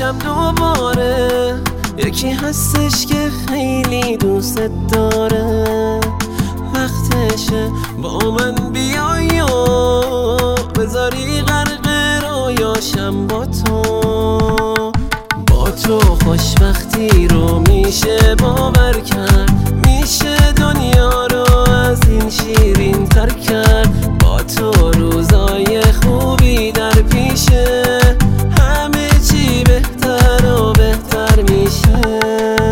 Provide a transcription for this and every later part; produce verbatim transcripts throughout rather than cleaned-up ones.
عاشقشم دوباره. یکی هستش که خیلی دوست داره، وقتشه با من بیای و بذاری غرق رویاشم با تو. با تو خوشبختی رو میشه باور کرد، میشه دنیا رو از این شیرین تر کرد. با تو روزای خوبی در پیشه، همه چی بهتر و بهتر میشه.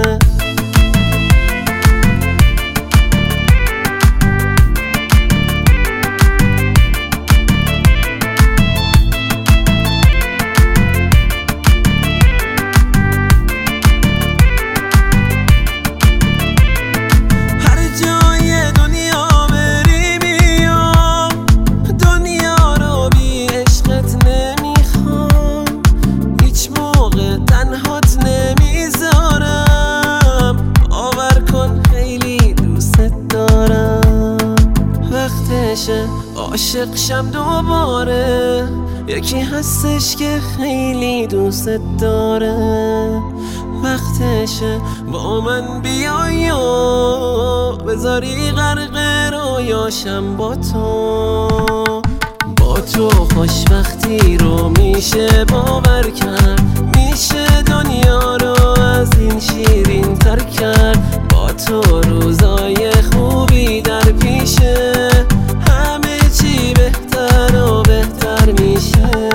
عاشقشم دوباره. یکی هستش که خیلی دوست داره، وقتشه با من بیای و بذاری غرق رویاشم با تو. با تو خوشبختی رو میشه باور کرد، میشه دنیا رو از این شیرین تر کرد. با تو روزای خوبی در پیشه، همه چی بهتر و بهتر میشه.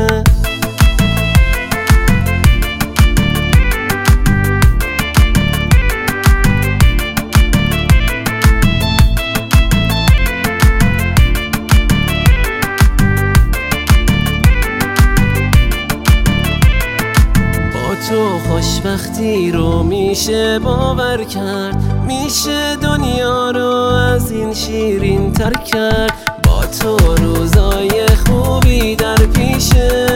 تو خوشبختی رو میشه باور کرد، میشه دنیا رو از این شیرین تر کرد. با تو روزای خوبی در پیشه،